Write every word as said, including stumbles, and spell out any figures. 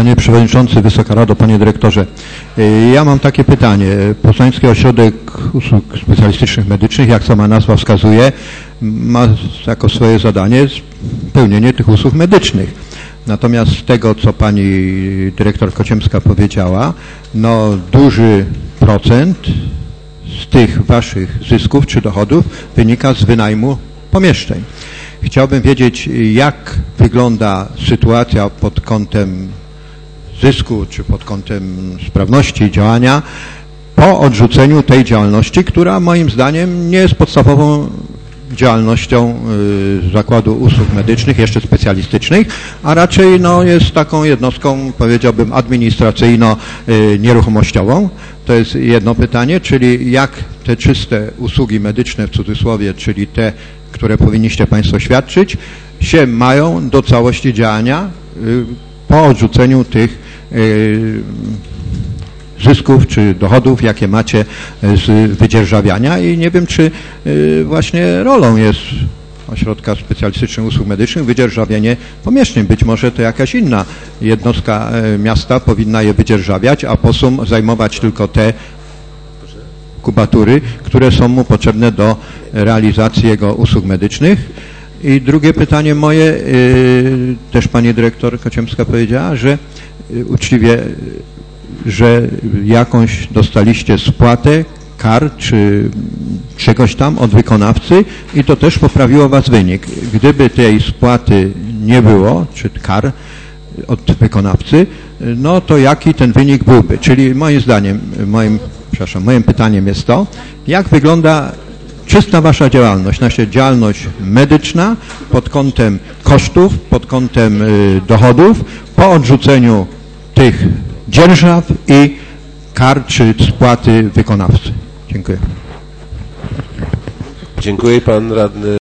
Panie Przewodniczący, Wysoka Rado, Panie Dyrektorze. Ja mam takie pytanie. Poznański Ośrodek Usług Specjalistycznych Medycznych, jak sama nazwa wskazuje, ma jako swoje zadanie pełnienie tych usług medycznych. Natomiast z tego, co Pani Dyrektor Kociemska powiedziała, no duży procent z tych Waszych zysków czy dochodów wynika z wynajmu pomieszczeń. Chciałbym wiedzieć, jak wygląda sytuacja pod kątem zysku, czy pod kątem sprawności działania po odrzuceniu tej działalności, która moim zdaniem nie jest podstawową działalnością y, Zakładu Usług Medycznych, jeszcze specjalistycznych, a raczej no, jest taką jednostką, powiedziałbym, administracyjno-nieruchomościową. To jest jedno pytanie, czyli jak te czyste usługi medyczne, w cudzysłowie, czyli te, które powinniście Państwo świadczyć, się mają do całości działania y, po odrzuceniu tych y, zysków czy dochodów, jakie macie z wydzierżawiania i nie wiem, czy y, właśnie rolą jest Ośrodka Specjalistycznych Usług Medycznych wydzierżawienie pomieszczeń. Być może to jakaś inna jednostka y, miasta powinna je wydzierżawiać, a posum zajmować tylko te kubatury, które są mu potrzebne do realizacji jego usług medycznych. I drugie pytanie moje, y, też Pani Dyrektor Kociemska powiedziała, że y, uczciwie, że jakąś dostaliście spłatę kar czy czegoś tam od wykonawcy i to też poprawiło Was wynik. Gdyby tej spłaty nie było, czy kar od wykonawcy, no to jaki ten wynik byłby? Czyli moim zdaniem, moim, przepraszam, moim pytaniem jest to, jak wygląda czysta Wasza działalność, nasza działalność medyczna pod kątem kosztów, pod kątem y, dochodów, po odrzuceniu tych dzierżaw i kar czy spłaty wykonawcy. Dziękuję. Dziękuję. Pan radny